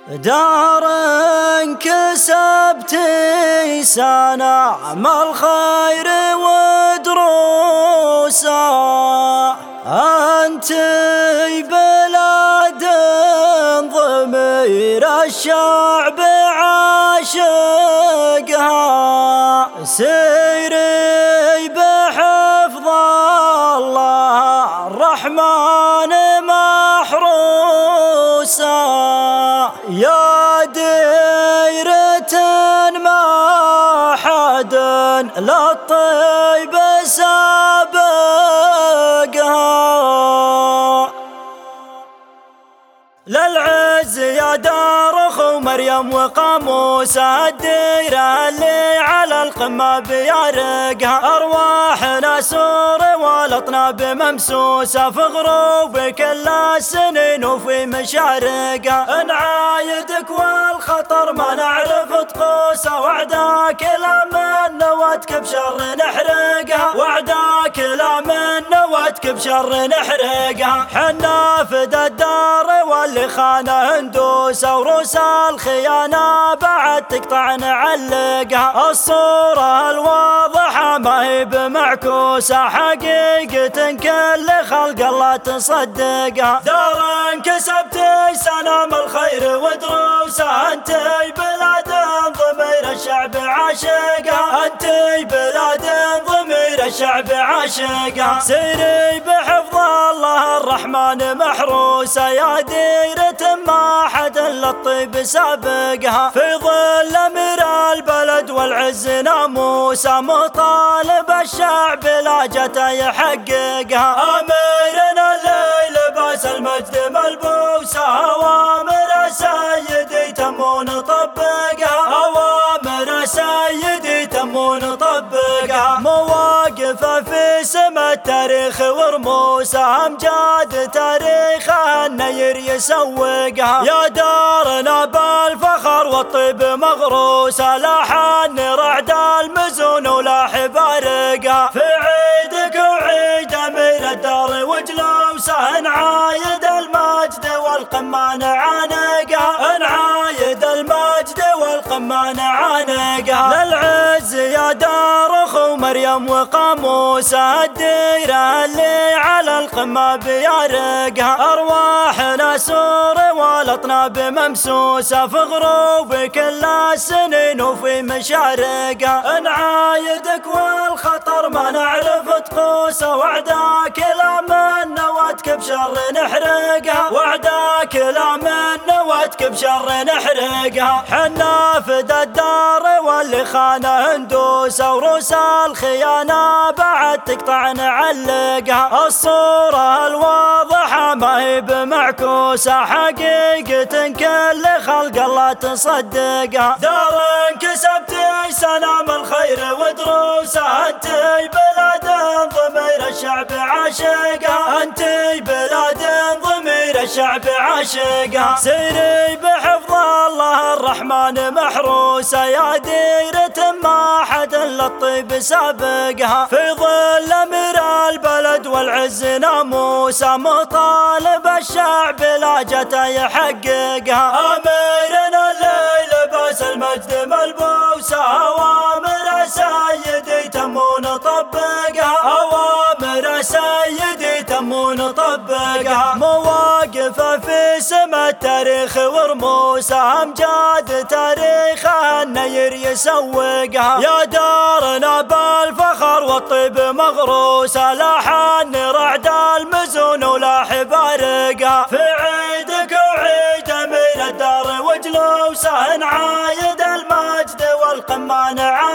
دار كسبتي سنام الخير ودروسا، أنتي بلاد ضمير الشعب عاشقها، سيري بحفظ الله الرحمن محروسا، يا ديرة ما حد للطيب سابقها، للعز يا دار أخو مريم وقاموس، الديرة اللي على القمة بيارقها، أرواحنا سور والأطناب ممسوسة، في غروب كل السنين وفي مشارقها، نعايدك والخطر ما نعرف طقوسه، وعداك لا من نواتك بشر نحرقها، وعداك لا من نواتك بشر نحرقها، حنا فدى الدار واللي خانه هندوسه، وروس الخيانة بعد تقطع نعلقها، الصورة الواضحة ما هي بمعكوسة، حقيقة كل خلق الله تصدقها، دار كسبتي سنام الخير ودروسه، انتي بلاد ضمير الشعب عاشقها، انتي بلاد ضمير الشعب عاشقها، سيري بحفظ الله الرحمن محروسه، يا ديرة ما حد للطيب سابقها، في ظل أمير البلد والعز ناموسه، مطالب الشعب لا جتا يحققها، أميرنا الليل لباس المجد ملبوسه، أوامر سيدي تم نطبقها، أوامر سيدي تم نطبقها، مواقفه في سما التاريخ ورموسه، أمجاد تاريخها النير يسوقها، يا دارنا بالفخر والطيب مغروسه، لاحن رعد المزون ولاح بارقها، في عيدك وعيد أمير الدار وجلوسه، نعايد المجد والقمة نعانقها، نعايد المجد والقمة نعانقها، للعز يا دار أخو مريم وقاموسه، الديرة اللي على القمة بيارقها، أرواحنا سور والأطناب ممسوسة، في غروب كل السنين وفي مشارقها، نعايدك والخطر ما نعرف طقوسه، وعداك لا من نواتك بشر نحرقها، وعداك لا من نواتك بشر نحرقها، حنا فدى الدار واللي خانه هندوسه، وروس الخيانة بعد تقطع نعلقها، الصورة الواضحة ما هي بمعكوسة، حقيقة كل خلق الله تصدقها، دار كسبتي سنام الخير ودروسه، انتي بلاد ضمير الشعب عاشقها، انتي بلاد ضمير الشعب عاشقها، سيري بحفظ الله الرحمن محروسه، يا ديرة ما حد للطيب سابقها، في ظل أمير البلد والعز ناموسه، مطالب الشعب لا جتا يحققها، أميرنا الليل لباس المجد ملبوسه، أوامر سيدي تم نطبقها، أوامر سيدي تم نطبقها، مواقفه في سما التاريخ ورموسه، أمجاد تاريخها النير يسوقها، يا دارنا بالفخر والطيب مغروسه، لاحن رعد المزون ولاح بارقها، في عيدك وعيد أمير الدار وجلوسه، نعايد المجد والقمة نعانقها.